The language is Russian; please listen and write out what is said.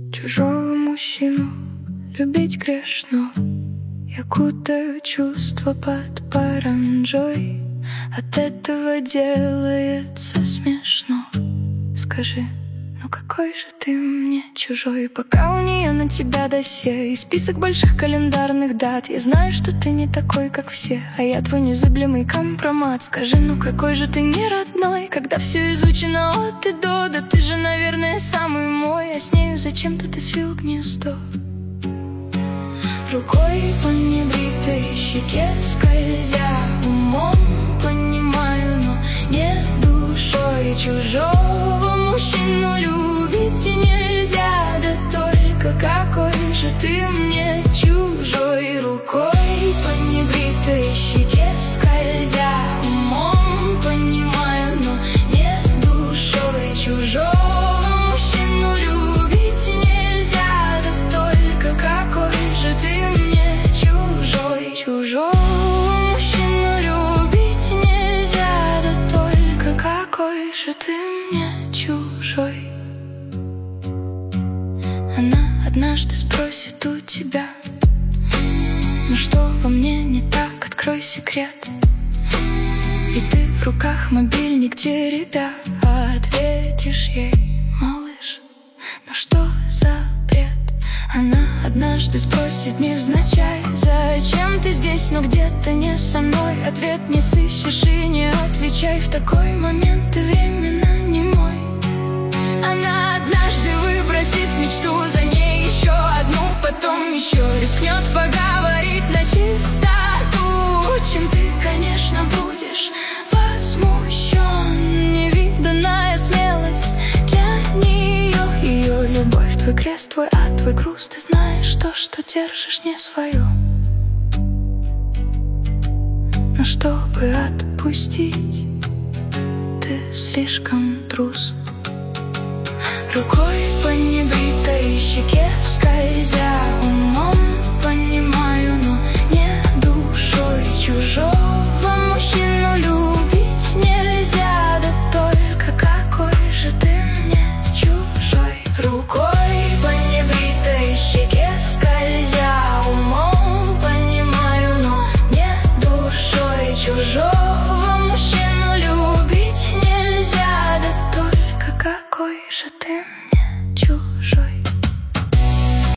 Чужого мужчину любить грешно. Я кутаю чувства под паранджой. От этого делается смешно. Скажи, ну какой же ты мне чужой? Пока у нее на тебя досье и список больших календарных дат, я знаю, что ты не такой, как все, а я твой незыблемый компромат. Скажи, ну какой же ты не родной, когда все изучено от и до? Да ты же, наверное, самый мой, а с нею зачем-то ты свил гнездо. Рукой по небритой щеке скользя, умом понимаю, но не душой. Чужого мужчину любить и нельзя, да только какой же ты мне чужой. Рукой по небритой щеке скользя, умом понимаю, но не душой. Чужого мужчину любить и нельзя, да только какой же ты мне чужой. Чужого мужчину любить нельзя, да только какой же ты мне чужой. Она однажды спросит у тебя: ну что во мне не так, открой секрет. И ты в руках мобильник теребя ответишь ей: малыш, ну что за бред? Она однажды спросит невзначай: зачем ты здесь, но где-то не со мной? Ответ не сыщешь и не отвечай, в такой момент ты временно не мой. Она однажды выбросит мечту, за ней еще одну, потом еще рискнет поговорить на чистоту, чем ты, конечно, будешь возмущен. Невиданная смелость для нее, ее любовь твой крест, твой ад, твой груз. Ты знаешь то, что держишь не свое, но чтобы отпустить, ты слишком трус. Рукой по небритой щеке скользя,